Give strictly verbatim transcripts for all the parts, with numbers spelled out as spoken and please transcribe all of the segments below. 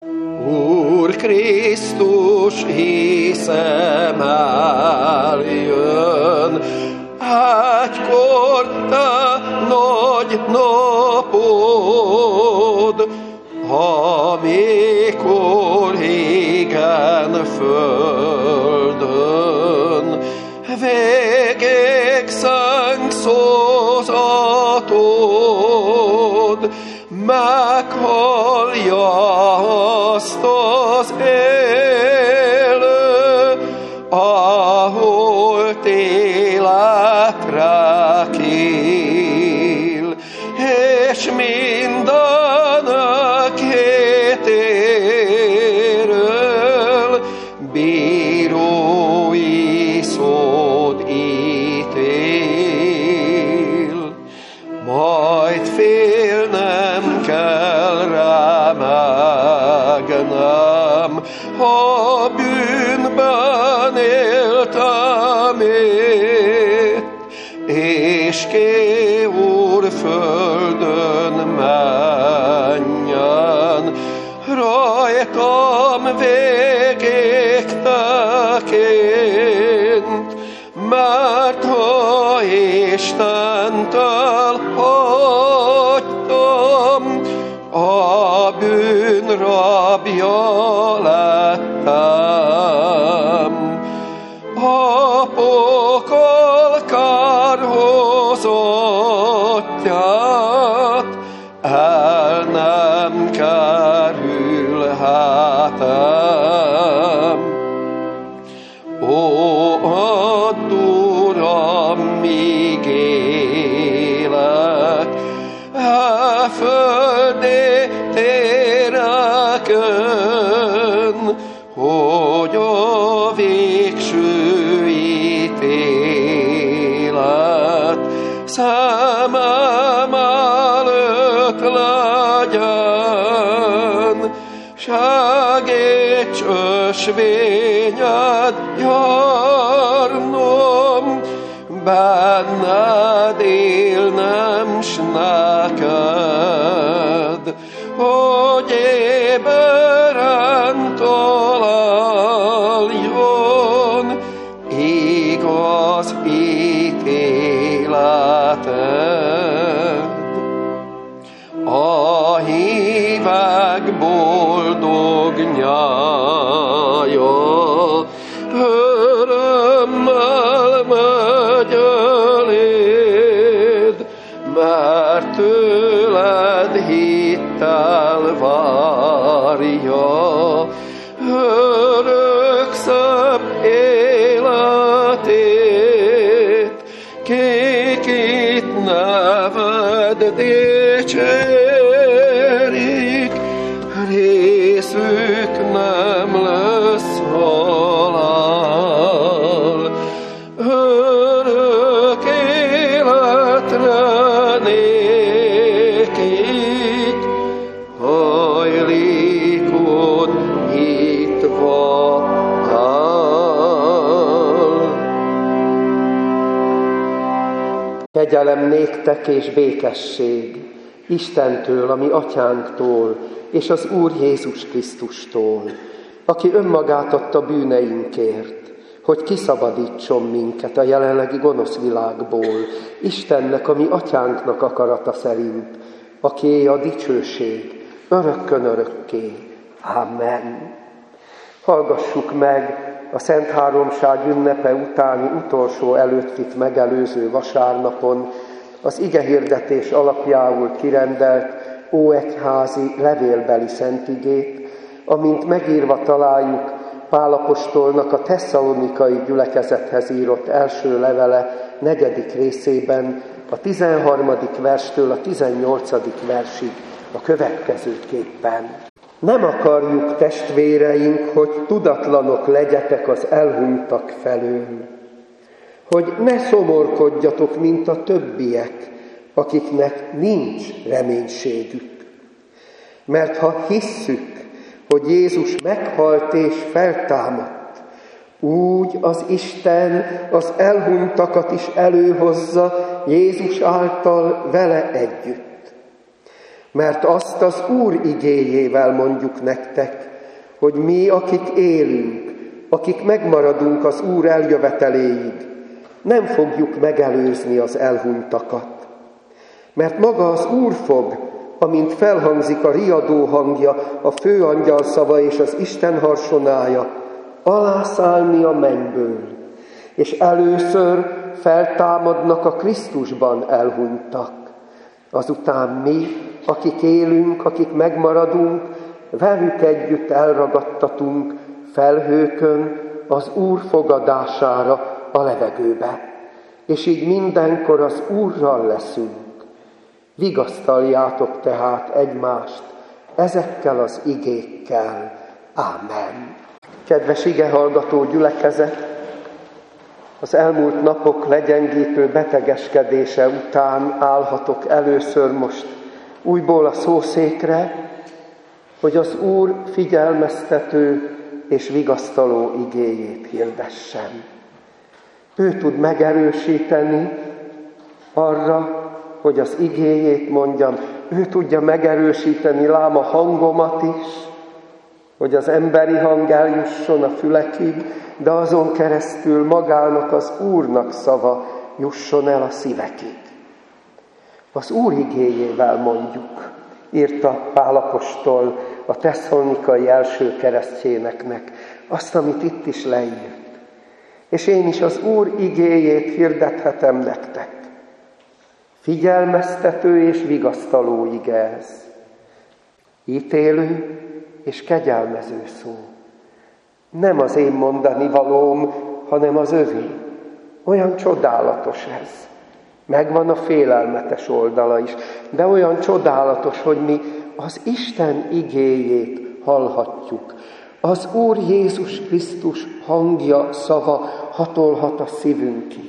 Úr Krisztus, hiszem eljön, egykor te nagy napod, amikor égen földön, végigszeng szózatod, meghallja azt az élő, ahol életre kél, és mindenkit éről bírói szód ítél. Majd félnem kell, remegnem, ha bűnben éltem itt, és ki Úr földön menjen, rajtam végig tekint, mert ha Istentől hagytam, a bűn rabja lettem. A pokol kárhozottját el nem kerülhetem. Ó, add, Uram, míg élek, e földi téreken, hogy a végső ítélet szemem előtt legyen. Segíts ösvényed járnom, benned élnem s neked, hogy éberen találjon igaz ítéleted. A hívek boldog nyája, örömmel megy eléd, mert tőled hittel várja örök szebb életét, kik itt neved dicsérik, részük nem lesz halál. Örök életre nékik hajlékod nyitva áll. Kegyelem néktek és békesség Istentől, a mi atyánktól, és az Úr Jézus Krisztustól, aki önmagát adta bűneinkért, hogy kiszabadítson minket a jelenlegi gonosz világból, Istennek, a mi atyánknak akarata szerint, akié a dicsőség örökkön örökké. Amen. Hallgassuk meg a Szent Háromság ünnepe utáni utolsó előttvit megelőző vasárnapon az igehirdetés alapjául kirendelt óegyházi levélbeli szentigét, amint megírva találjuk Pál apostolnak a tesszalonikai gyülekezethez írott első levele negyedik részében, a tizenharmadik verstől a tizennyolcadik versig a következőképpen. Nem akarjuk, testvéreink, hogy tudatlanok legyetek az elhunytak felől, hogy ne szomorkodjatok, mint a többiek, akiknek nincs reménységük. Mert ha hisszük, hogy Jézus meghalt és feltámadt, úgy az Isten az elhunytakat is előhozza Jézus által vele együtt. Mert azt az Úr igéjével mondjuk nektek, hogy mi, akik élünk, akik megmaradunk az Úr eljöveteléig, nem fogjuk megelőzni az elhunytakat. Mert maga az Úr fog, amint felhangzik a riadó hangja, a főangyal szava és az Isten harsonája, alászállni a mennyből, és először feltámadnak a Krisztusban elhunytak. Azután mi, akik élünk, akik megmaradunk, velük együtt elragadtatunk felhőkön az Úr fogadására a levegőbe, és így mindenkor az Úrral leszünk. Vigasztaljátok tehát egymást ezekkel az igékkel. Ámen. Kedves igehallgató gyülekezet, az elmúlt napok legyengítő betegeskedése után állhatok először most újból a szószékre, hogy az Úr figyelmeztető és vigasztaló igéjét hirdessem. Ő tud megerősíteni arra, hogy az igéjét mondjam. Ő tudja megerősíteni lám a hangomat is, hogy az emberi hang eljusson a fülekig, de azon keresztül magának az Úrnak szava jusson el a szívekig. Az Úr igéjével mondjuk, írta Pál apostol a tesszalonikai első keresztjéneknek azt, amit itt is leírt. És én is az Úr igéjét hirdethetem nektek. Figyelmeztető és vigasztaló ige ez. Ítélő és kegyelmező szó. Nem az én mondani valóm, hanem az övé. Olyan csodálatos ez. Megvan a félelmetes oldala is, de olyan csodálatos, hogy mi az Isten igéjét hallhatjuk. Az Úr Jézus Krisztus hangja, szava hatolhat a szívünkig.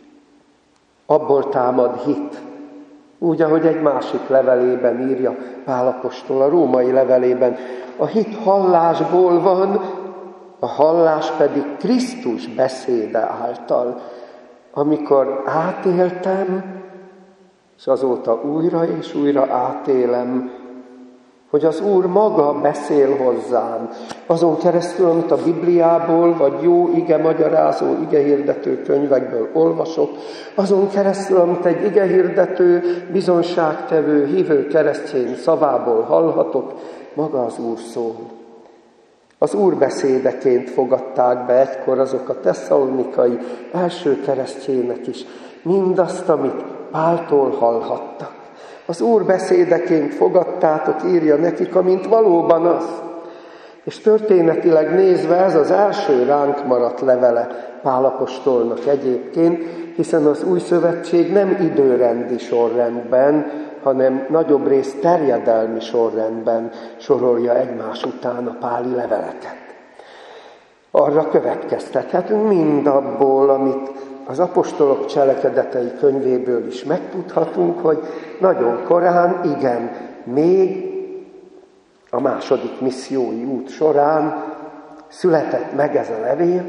Abból támad hit. Úgy, ahogy egy másik levelében írja Pál apostol, a római levelében. A hit hallásból van, a hallás pedig Krisztus beszéde által. Amikor átéltem, és azóta újra és újra átélem, hogy az Úr maga beszél hozzám, azon keresztül, amit a Bibliából, vagy jó ige magyarázó, igehirdető könyvekből olvasok, azon keresztül, amit egy igehirdető, bizonságtevő, hívő keresztény szavából hallhatok, maga az Úr szól. Az Úr beszédeként fogadták be egykor azok a tesszalonikai első keresztjének is mindazt, amit Páltól hallhattak. Az Úr beszédeként fogadtátok, írja nekik, amint valóban az. És történetileg nézve ez az első ránk maradt levele Pál apostolnak egyébként, hiszen az új szövetség nem időrendi sorrendben, hanem nagyobb rész terjedelmi sorrendben sorolja egymás után a páli leveleket. Arra következtethetünk mindabból, amit az apostolok cselekedetei könyvéből is megtudhatunk, hogy nagyon korán, igen, még a második missziói út során született meg ez a levél,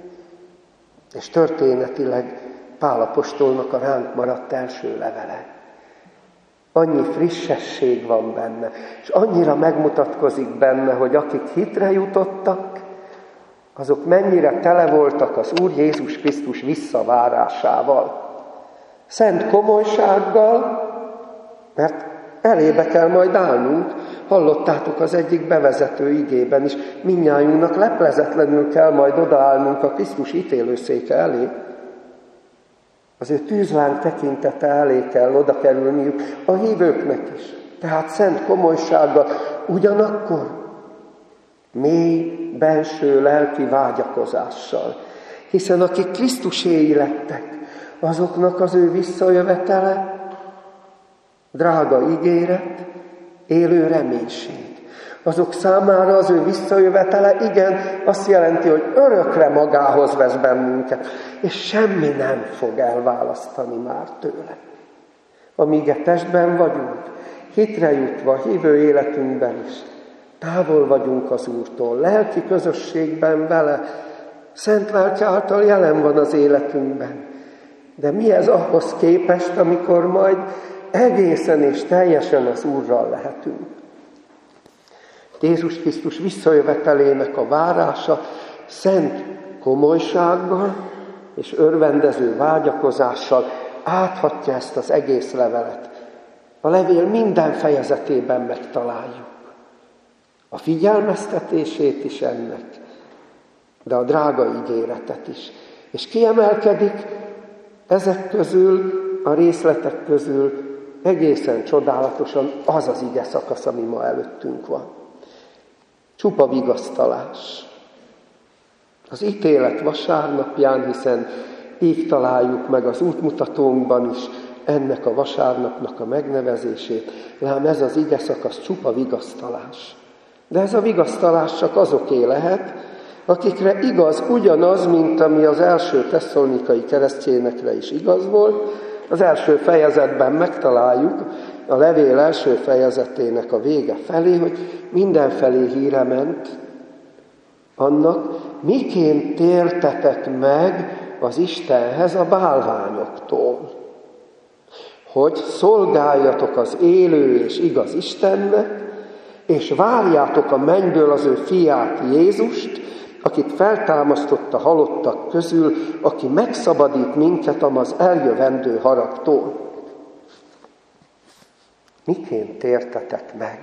és történetileg Pál apostolnak a ránk maradt első levele. Annyi frissesség van benne, és annyira megmutatkozik benne, hogy akik hitre jutottak, azok mennyire tele voltak az Úr Jézus Krisztus visszavárásával. Szent komolysággal, mert elébe kell majd állnunk, hallottátok az egyik bevezető igében is, mindnyájunknak leplezetlenül kell majd odaállnunk a Krisztus ítélőszéke elé. Az ő tűzláng tekintete elé kell oda kerülniük a hívőknek is. Tehát szent komolysággal, ugyanakkor mély belső lelki vágyakozással. Hiszen akik Krisztuséi lettek, azoknak az ő visszajövetele, drága ígéret, élő reménység. Azok számára az ő visszajövetele, igen, azt jelenti, hogy örökre magához vesz bennünket, és semmi nem fog elválasztani már tőle. Amíg e testben vagyunk, hitre jutva, hívő életünkben is, távol vagyunk az Úrtól, lelki közösségben vele, szent lelke által jelen van az életünkben. De mi ez ahhoz képest, amikor majd egészen és teljesen az Úrral lehetünk. Jézus Krisztus visszajövetelének a várása szent komolysággal és örvendező vágyakozással áthatja ezt az egész levelet. A levél minden fejezetében megtaláljuk a figyelmeztetését is ennek, de a drága ígéretet is. És kiemelkedik ezek közül, a részletek közül egészen csodálatosan az az ige szakasz, ami ma előttünk van. Csupa vigasztalás. Az ítélet vasárnapján, hiszen így találjuk meg az útmutatónkban is ennek a vasárnapnak a megnevezését, lám ez az ige szakasz csupa vigasztalás. De ez a vigasztalás csak azoké lehet, akikre igaz ugyanaz, mint ami az első tesszalonikai keresztényekre is igaz volt. Az első fejezetben megtaláljuk, a levél első fejezetének a vége felé, hogy mindenfelé híre ment annak, miként tértetek meg az Istenhez a bálványoktól, hogy szolgáljatok az élő és igaz Istennek, és várjátok a mennyből az ő fiát Jézust, akit feltámasztott a halottak közül, aki megszabadít minket az eljövendő haragtól. Miként tértetek meg?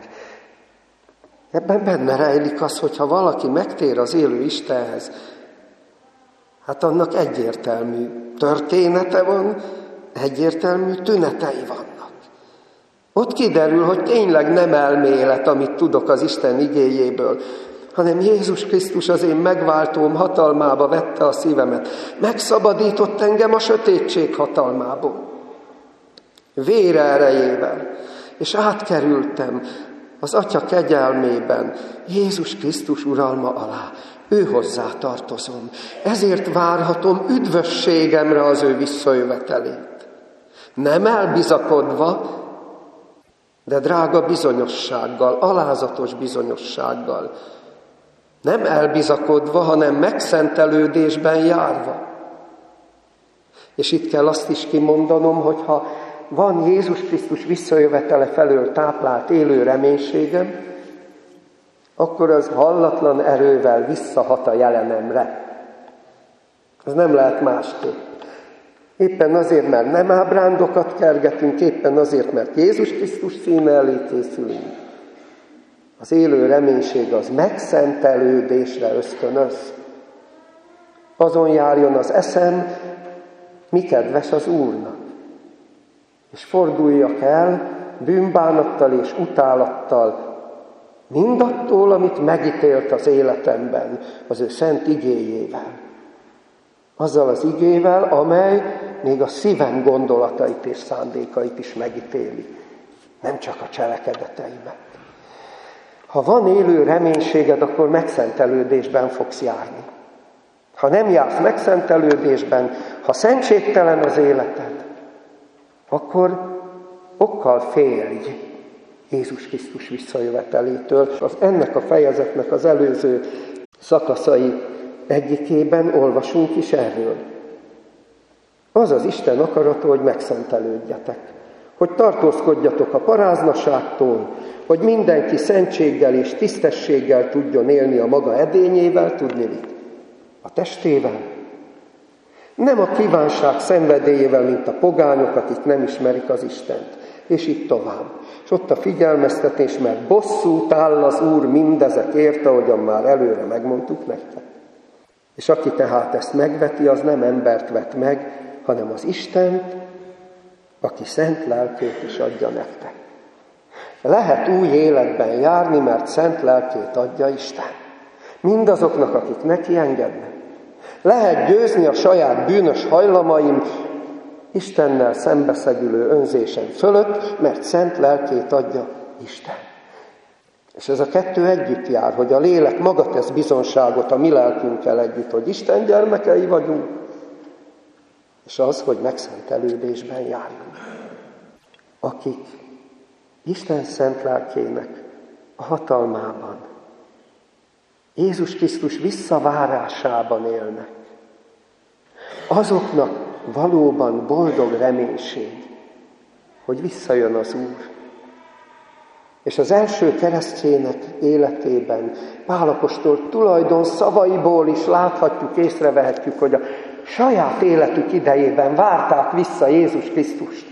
Ebben benne rejlik az, hogyha valaki megtér az élő Istenhez, hát annak egyértelmű története van, egyértelmű tünetei vannak. Ott kiderül, hogy tényleg nem elmélet, amit tudok az Isten igéjéből, hanem Jézus Krisztus az én megváltóm hatalmába vette a szívemet. Megszabadított engem a sötétség hatalmából. Vére erejével. És átkerültem az Atya kegyelmében Jézus Krisztus uralma alá. Ő hozzá tartozom. Ezért várhatom üdvösségemre az ő visszajövetelét. Nem elbizakodva, de drága bizonyossággal, alázatos bizonyossággal. Nem elbizakodva, hanem megszentelődésben járva. És itt kell azt is kimondanom, hogyha van Jézus Krisztus visszajövetele felől táplált élő reménységem, akkor az hallatlan erővel visszahat a jelenemre. Ez nem lehet másképp. Éppen azért, mert nem ábrándokat kergetünk, éppen azért, mert Jézus Krisztus színe elé készülünk. Az élő reménység az megszentelődésre ösztönöz. Azon járjon az eszem, mi kedves az Úrnak. És forduljak el bűnbánattal és utálattal mindattól, amit megítélt az életemben, az ő szent igéjével. Azzal az igével, amely még a szívem gondolatait és szándékait is megítéli, nem csak a cselekedeteimet. Ha van élő reménységed, akkor megszentelődésben fogsz járni. Ha nem jársz megszentelődésben, ha szentségtelen az életed, akkor okkal félj Jézus Krisztus visszajövetelétől. Az ennek a fejezetnek az előző szakaszai egyikében olvasunk is erről. Az az Isten akarata, hogy megszentelődjetek, hogy tartózkodjatok a paráznaságtól, hogy mindenki szentséggel és tisztességgel tudjon élni a maga edényével, tudnilik, a testével. Nem a kívánság szenvedélyével, mint a pogányok, akik nem ismerik az Istent. És így tovább. És ott a figyelmeztetés, mert bosszút áll az Úr mindezekért, ahogyan már előre megmondtuk nektek. És aki tehát ezt megveti, az nem embert vet meg, hanem az Istent, aki szent lelkét is adja nektek. Lehet új életben járni, mert szent lelkét adja Isten. Mindazoknak, akik neki engednek. Lehet győzni a saját bűnös hajlamaim Istennel szembeszegülő önzésem fölött, mert szent lelkét adja Isten. És ez a kettő együtt jár, hogy a lélek maga tesz bizonságot a mi lelkünkkel együtt, hogy Isten gyermekei vagyunk, és az, hogy megszentelődésben járjunk. Akik Isten szent lelkének a hatalmában, Jézus Krisztus visszavárásában élnek, azoknak valóban boldog reménység, hogy visszajön az Úr. És az első keresztjének életében Pál apostol tulajdon szavaiból is láthatjuk, észrevehetjük, hogy a saját életük idejében várták vissza Jézus Krisztust.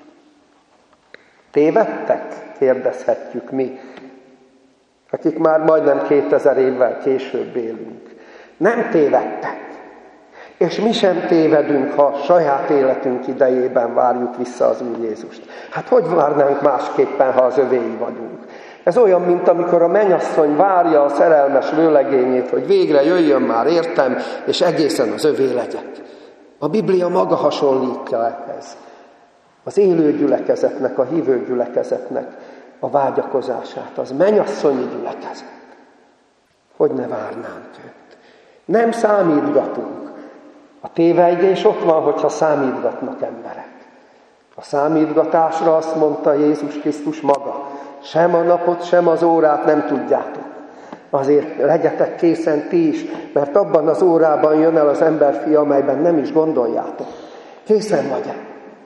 Tévedtek? Kérdezhetjük mi, akik már majdnem kétezer évvel később élünk. Nem tévedtek. És mi sem tévedünk, ha saját életünk idejében várjuk vissza az Úr Jézust. Hát hogy várnánk másképpen, ha az övéi vagyunk? Ez olyan, mint amikor a mennyasszony várja a szerelmes vőlegényét, hogy végre jöjjön már értem, és egészen az övé legyek. A Biblia maga hasonlítja ehhez. Az élő gyülekezetnek, a hívő gyülekezetnek a vágyakozását, az mennyasszonyi gyülekezet. Hogy ne várnánk őt? Nem számítgatunk. A tévejgés ott van, hogyha számítgatnak emberek. A számítgatásra azt mondta Jézus Krisztus maga, sem a napot, sem az órát nem tudjátok. Azért legyetek készen ti is, mert abban az órában jön el az emberfia, amelyben nem is gondoljátok. Készen vagy-e?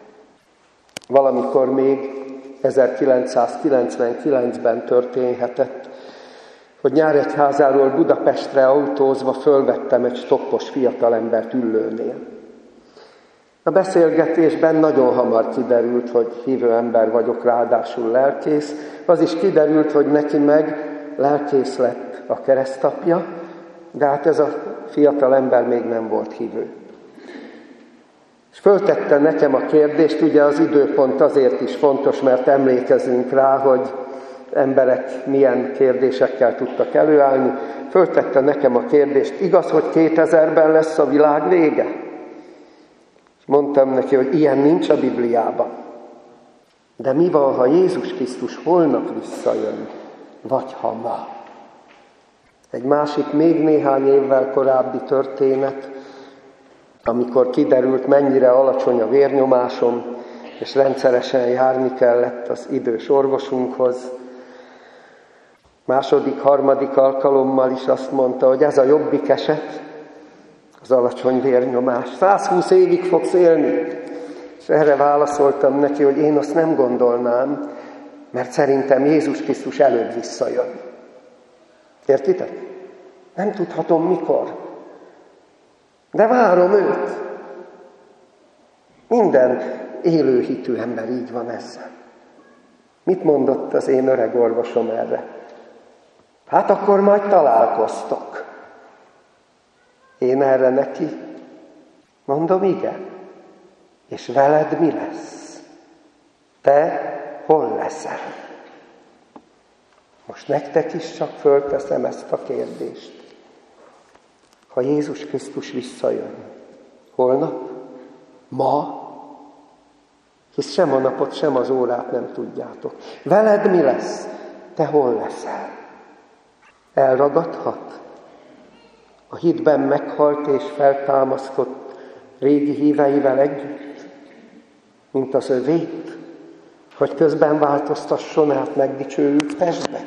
Valamikor még ezerkilencszázkilencvenkilencben történhetett, hogy Nyíregyházáról Budapestre autózva fölvettem egy stoppos fiatalembert Üllőnél. A beszélgetésben nagyon hamar kiderült, hogy hívő ember vagyok, ráadásul lelkész. Az is kiderült, hogy neki meg lelkész lett a keresztapja, de hát ez a fiatalember még nem volt hívő. És föltette nekem a kérdést, ugye az időpont azért is fontos, mert emlékezünk rá, hogy emberek milyen kérdésekkel tudtak előállni. Föltette nekem a kérdést, igaz, hogy kétezerben lesz a világ vége? És mondtam neki, hogy ilyen nincs a Bibliában. De mi van, ha Jézus Krisztus holnap visszajön, vagy ha ma? Egy másik, még néhány évvel korábbi történet, amikor kiderült, mennyire alacsony a vérnyomásom, és rendszeresen járni kellett az idős orvosunkhoz. Második, harmadik alkalommal is azt mondta, hogy ez a jobbik eset, az alacsony vérnyomás. százhúsz évig fogsz élni. És erre válaszoltam neki, hogy én azt nem gondolnám, mert szerintem Jézus Krisztus előbb visszajön. Értitek? Nem tudhatom mikor. De várom őt. Minden élőhitű ember így van ezzel. Mit mondott az én öreg orvosom erre? Hát akkor majd találkoztok. Én erre neki mondom, igen. És veled mi lesz? Te hol leszel? Most nektek is csak fölteszem ezt a kérdést. Ha Jézus Krisztus visszajön, holnap, ma, hisz sem a napot, sem az órát nem tudjátok. Veled mi lesz? Te hol leszel? Elragadhat? A hitben meghalt és feltámasztott régi híveivel együtt, mint az övét, hogy közben változtasson át megdicsőült testbe?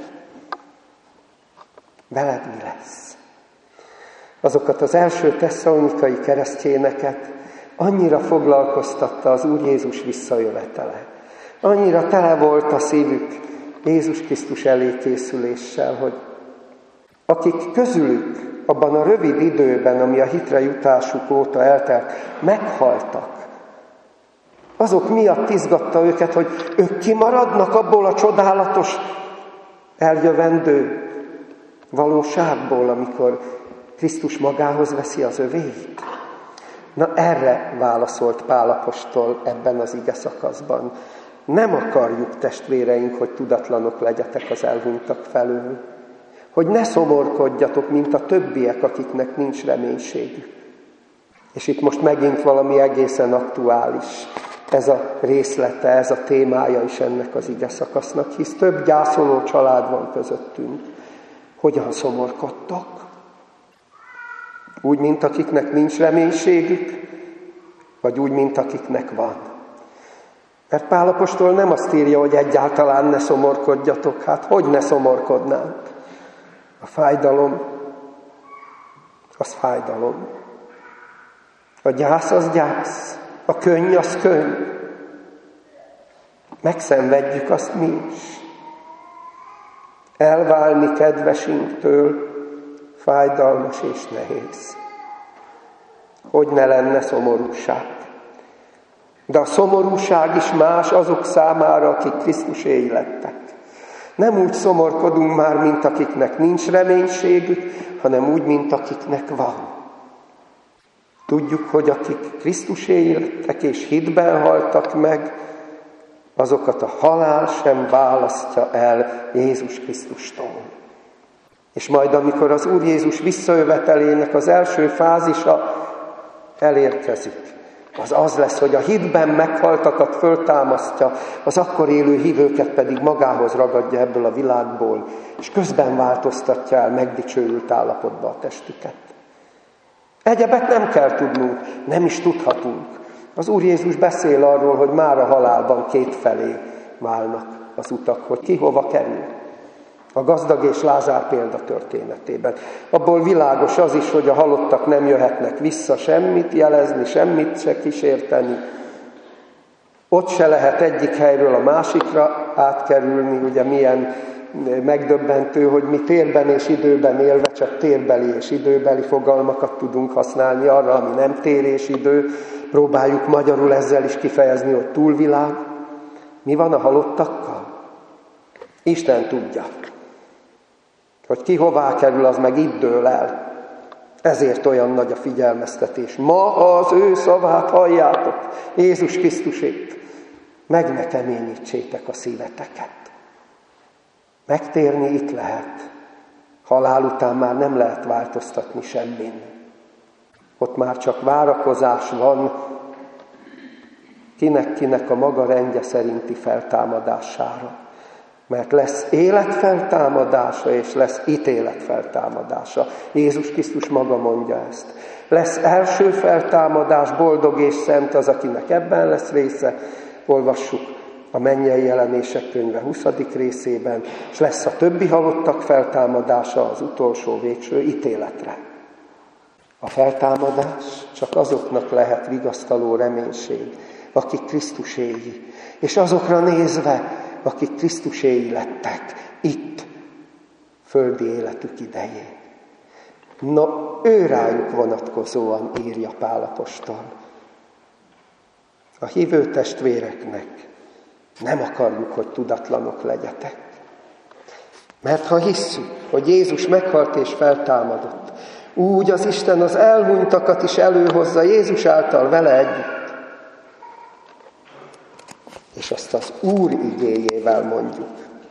Veled mi lesz? Azokat az első tesszalonikai keresztjéneket annyira foglalkoztatta az Úr Jézus visszajövetele. Annyira tele volt a szívük Jézus Krisztus elé készüléssel, hogy akik közülük abban a rövid időben, ami a hitre jutásuk óta eltelt, meghaltak, azok miatt izgatta őket, hogy ők kimaradnak abból a csodálatos eljövendő valóságból, amikor Krisztus magához veszi az övéit. Na erre válaszolt Pál apostol ebben az ige szakaszban. Nem akarjuk, testvéreink, hogy tudatlanok legyetek az elhunytak felől. Hogy ne szomorkodjatok, mint a többiek, akiknek nincs reménységük. És itt most megint valami egészen aktuális. Ez a részlete, ez a témája is ennek az ige szakasznak, hisz több gyászoló család van közöttünk. Hogyan szomorkodtok? Úgy, mint akiknek nincs reménységük, vagy úgy, mint akiknek van. Mert Pál apostol nem azt írja, hogy egyáltalán ne szomorkodjatok, hát hogy ne szomorkodnánk? A fájdalom, az fájdalom. A gyász, az gyász. A könny, az könny. megszenvedjük azt mi is. Elválni kedvesinktől fájdalmas és nehéz. Hogy ne lenne szomorúság. De a szomorúság is más azok számára, akik Krisztuséi lettek. Nem úgy szomorkodunk már, mint akiknek nincs reménységük, hanem úgy, mint akiknek van. Tudjuk, hogy akik Krisztuséi lettek és hitben haltak meg, azokat a halál sem választja el Jézus Krisztustól. És majd, amikor az Úr Jézus visszajövetelének az első fázisa elérkezik, az az lesz, hogy a hitben meghaltakat föltámasztja, az akkor élő hívőket pedig magához ragadja ebből a világból, és közben változtatja el megdicsőült állapotba a testüket. Egyebet nem kell tudnunk, nem is tudhatunk. Az Úr Jézus beszél arról, hogy már a halálban kétfelé válnak az utak, hogy ki hova kerül. A gazdag és Lázár példa történetében. Abból világos az is, hogy a halottak nem jöhetnek vissza semmit jelezni, semmit se kísérteni. Ott se lehet egyik helyről a másikra átkerülni, ugye milyen megdöbbentő, hogy mi térben és időben élve csak térbeli és időbeli fogalmakat tudunk használni arra, ami nem tér és idő. Próbáljuk magyarul ezzel is kifejezni, hogy túlvilág. Mi van a halottakkal? Isten tudja. Hogy ki hová kerül, az meg itt dől el. Ezért olyan nagy a figyelmeztetés. Ma az ő szavát halljátok, Jézus Krisztusét. Meg ne keményítsétek a szíveteket. Megtérni itt lehet. Halál után már nem lehet változtatni semmin. Ott már csak várakozás van, kinek-kinek a maga rendje szerinti feltámadására. Mert lesz életfeltámadása, és lesz ítéletfeltámadása. Jézus Krisztus maga mondja ezt. Lesz első feltámadás, boldog és szent az, akinek ebben lesz része. Olvassuk a mennyei jelenések könyve huszadik részében, és lesz a többi halottak feltámadása az utolsó végső ítéletre. A feltámadás csak azoknak lehet vigasztaló reménység, akik Krisztuséi, és azokra nézve, akik Krisztuséi lettek itt, földi életük idején. No, ő rájuk vonatkozóan írja Pál apostol. A hívő testvéreknek nem akarjuk, hogy tudatlanok legyetek. Mert ha hisszük, hogy Jézus meghalt és feltámadott, úgy az Isten az elhunytakat is előhozza Jézus által vele együtt. És ezt az Úr igéjével mondjuk.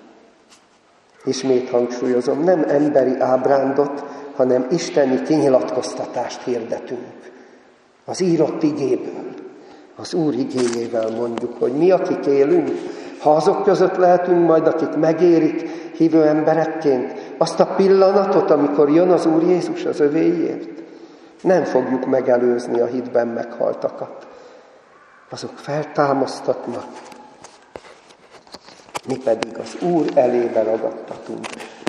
Ismét hangsúlyozom, nem emberi ábrándot, hanem isteni kinyilatkoztatást hirdetünk. Az írott igéből, az Úr igéjével mondjuk, hogy mi, akik élünk, ha azok között lehetünk majd, akik megérik hívő emberekként azt a pillanatot, amikor jön az Úr Jézus az övéért, nem fogjuk megelőzni a hitben meghaltakat. Azok feltámasztatnak, mi pedig az Úr elébe ragadtatunk.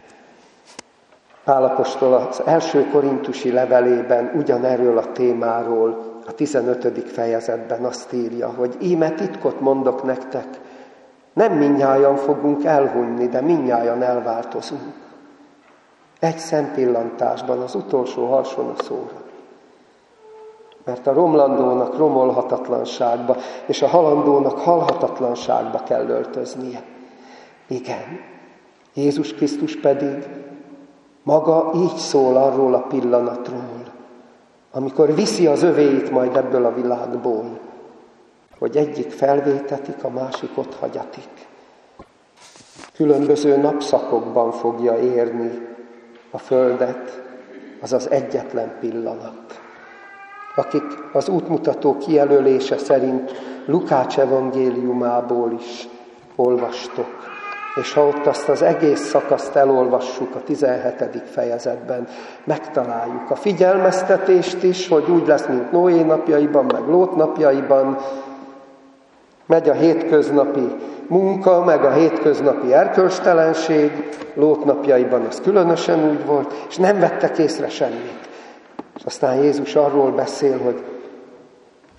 Pál apostol az első korintusi levelében ugyanerről a témáról a tizenötödik fejezetben azt írja, hogy íme titkot mondok nektek, nem mindnyájan fogunk elhunyni, de mindnyájan elváltozunk. Egy szempillantásban, az utolsó harsonaszóra. Mert a romlandónak romolhatatlanságba, és a halandónak halhatatlanságba kell öltöznie. Igen, Jézus Krisztus pedig maga így szól arról a pillanatról, amikor viszi az övéit majd ebből a világból, hogy egyik felvétetik, a másik ott hagyatik. Különböző napszakokban fogja érni a földet, az az egyetlen pillanat. Akik az útmutató kijelölése szerint Lukács evangéliumából is olvastok, és ha ott azt az egész szakaszt elolvassuk a tizenhetedik fejezetben, megtaláljuk a figyelmeztetést is, hogy úgy lesz, mint Noé napjaiban, meg Lót napjaiban, megy a hétköznapi munka, meg a hétköznapi erkölcstelenség, Lót napjaiban az különösen úgy volt, és nem vettek észre semmit. És aztán Jézus arról beszél, hogy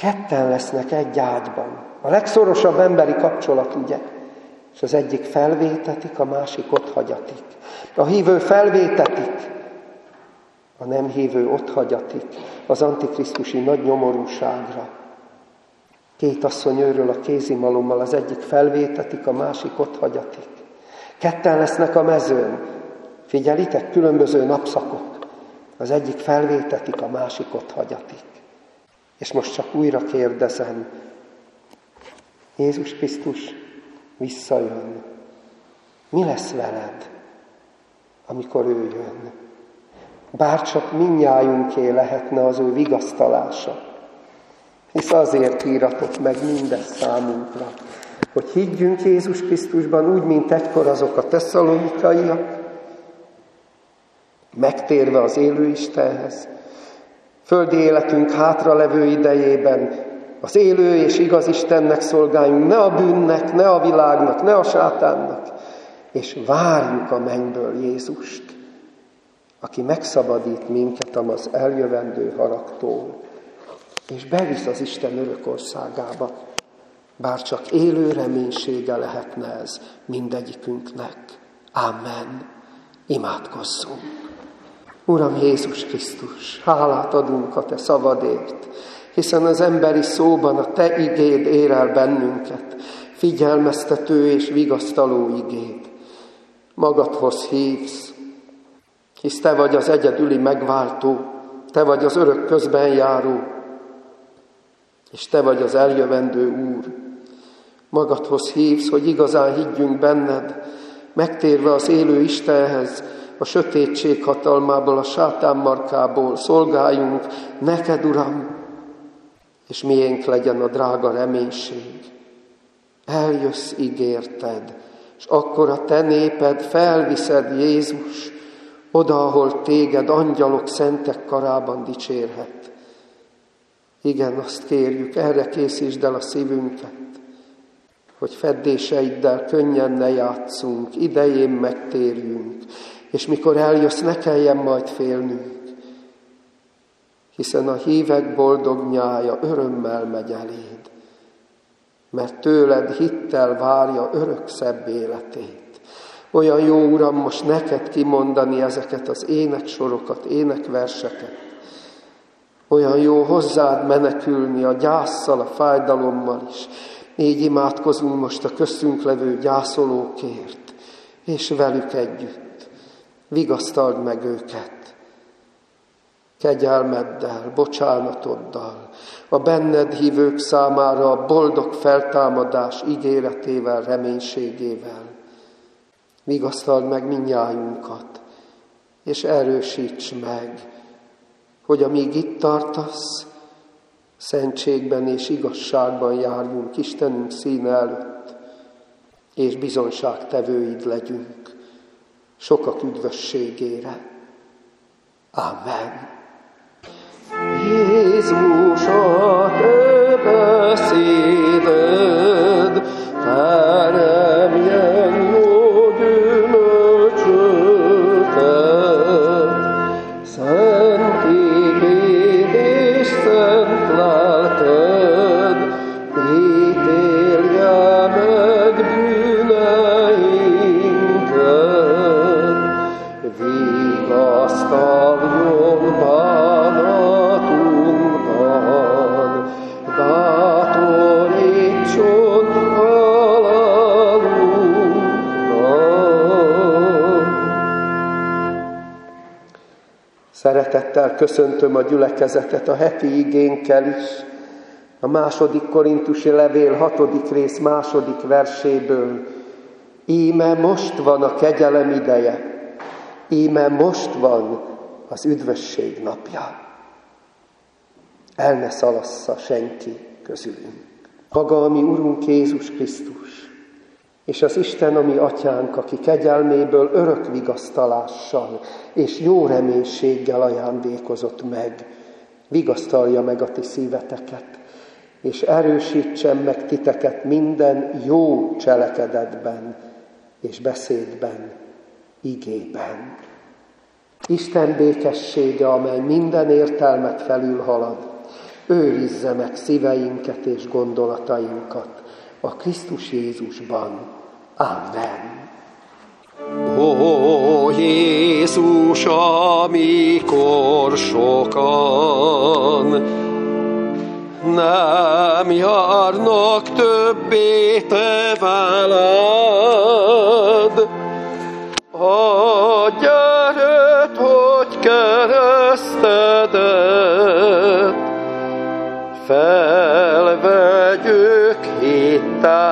Ketten lesznek egy ágyban. A legszorosabb emberi kapcsolat, ugye? És az egyik felvétetik, a másik otthagyatik. A hívő felvétetik, a nem hívő otthagyatik az antikrisztusi nagy nyomorúságra. Két asszony őről a kézimalommal, az egyik felvétetik, a másik otthagyatik. Ketten lesznek a mezőn. Figyelitek, különböző napszakok. Az egyik felvétetik, a másik otthagyatik. És most csak újra kérdezem, Jézus Krisztus visszajön. Mi lesz veled, amikor ő jön? Bárcsak mindnyájunké lehetne az ő vigasztalása. Hisz azért íratott meg mindez számunkra, hogy higgyünk Jézus Krisztusban úgy, mint egykor azok a tesszalonikaiak, megtérve az élő Istenhez, földi életünk hátralevő idejében az élő és igaz Istennek szolgáljunk, ne a bűnnek, ne a világnak, ne a sátánnak, és várjuk a mennyből Jézust, aki megszabadít minket az eljövendő haragtól, és bevisz az Isten örök országába. Bár csak élő reménysége lehetne ez mindegyikünknek. Amen. Imádkozzunk. Uram Jézus Krisztus, hálát adunk a Te szavadért, hiszen az emberi szóban a Te igéd ér el bennünket, figyelmeztető és vigasztaló igéd. Magadhoz hívsz, hisz Te vagy az egyedüli megváltó, Te vagy az örök közbenjáró, és Te vagy az eljövendő Úr. Magadhoz hívsz, hogy igazán higgyünk benned, megtérve az élő Istenhez, a sötétség hatalmából, a sátán markából szolgáljunk neked, Uram, és miénk legyen a drága reménység. Eljössz, ígérted, és akkor a Te néped felviszed, Jézus, oda, ahol téged angyalok, szentek karában dicsérhet. Igen, azt kérjük, erre készítsd el a szívünket, hogy feddéseiddel könnyen ne játszunk, idején megtérjünk, és mikor eljössz, ne kelljen majd félnünk, hiszen a hívek boldog nyája örömmel megy eléd, mert tőled hittel várja örök szebb életét. Olyan jó, Uram, most neked kimondani ezeket az éneksorokat, énekverseket. Olyan jó hozzád menekülni a gyásszal, a fájdalommal is. Így imádkozunk most a köztünk levő gyászolókért, és velük együtt. Vigasztald meg őket kegyelmeddel, bocsánatoddal, a benned hívők számára a boldog feltámadás ígéretével, reménységével. Vigasztald meg mindnyájunkat, és erősíts meg, hogy amíg itt tartasz, szentségben és igazságban járjunk Istenünk színe előtt, és bizonságtevőid legyünk sokak üdvösségére. Amen. Jézus, a Te beszéded teremjen jó gyümölcsöket, szent igéd és szent lelked ítélje meg bűneinket, vigasztaljon bánatunkban, bátorítson halálunkban. Szeretettel köszöntöm a gyülekezetet a heti igénkkel is, a második korintusi levél hatodik rész második verséből. Íme most van a kegyelem ideje, íme most van az üdvösség napja. El ne szalassza senki közülünk. Maga a mi Urunk Jézus Krisztus, és az Isten, a mi Atyánk, aki kegyelméből örök vigasztalással és jó reménységgel ajándékozott meg, vigasztalja meg a ti szíveteket, és erősítsen meg titeket minden jó cselekedetben és beszédben, igében. Isten békessége, amely minden értelmet felülhalad, őrizze meg szíveinket és gondolatainkat a Krisztus Jézusban. Amen. Ó, Jézus, amikor sokan nem járnak többé te veled, adj erőt, hogy keresztedet felvegyük hittel.